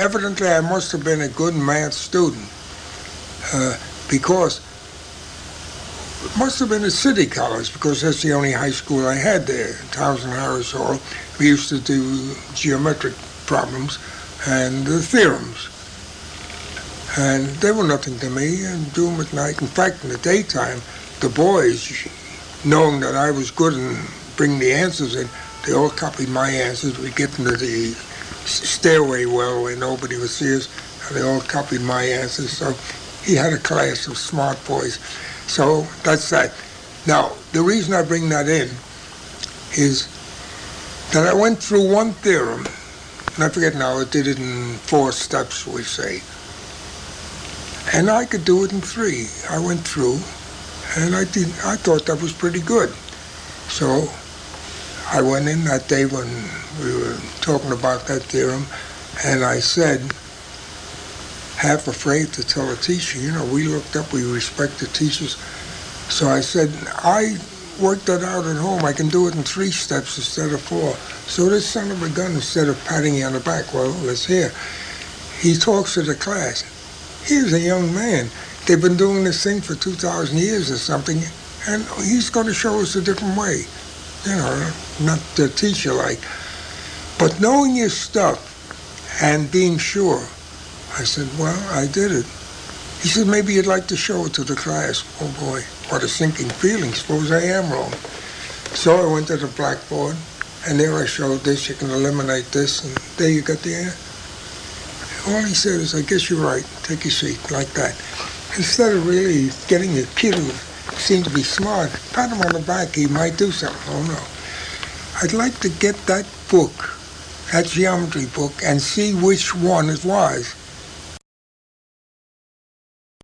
evidently I must have been a good math student because it must have been a city college because that's the only high school I had there, Townsend Harris Hall. We used to do geometric problems and the theorems. And they were nothing to me, and do them at night. In fact, in the daytime, the boys, knowing that I was good and bring the answers in, they all copied my answers. We'd get into the stairway well where nobody would see us, and they all copied my answers. So he had a class of smart boys. So that's that. Now, the reason I bring that in is that I went through one theorem, and I forget now, I did it in 4 steps, we say. And I could do it in 3. I went through, and I thought that was pretty good. So I went in that day when we were talking about that theorem, and I said, half afraid to tell a teacher, we looked up, we respect the teachers. So I said, I worked that out at home. I can do it in 3 steps instead of 4. So this son of a gun, instead of patting you on the back, well, let's hear. He talks to the class. Here's a young man. They've been doing this thing for 2,000 years or something, and he's going to show us a different way. Not the teacher like. But knowing your stuff and being sure, I said, well, I did it. He said, maybe you'd like to show it to the class. Oh boy, what a sinking feeling. Suppose I am wrong. So I went to the blackboard, and there I showed this. You can eliminate this, and there you got the answer. All he said is, I guess you're right. Take your seat, like that. Instead of really getting a kid who seemed to be smart, pat him on the back, he might do something. Oh, no. I'd like to get that book, that geometry book, and see which one it was.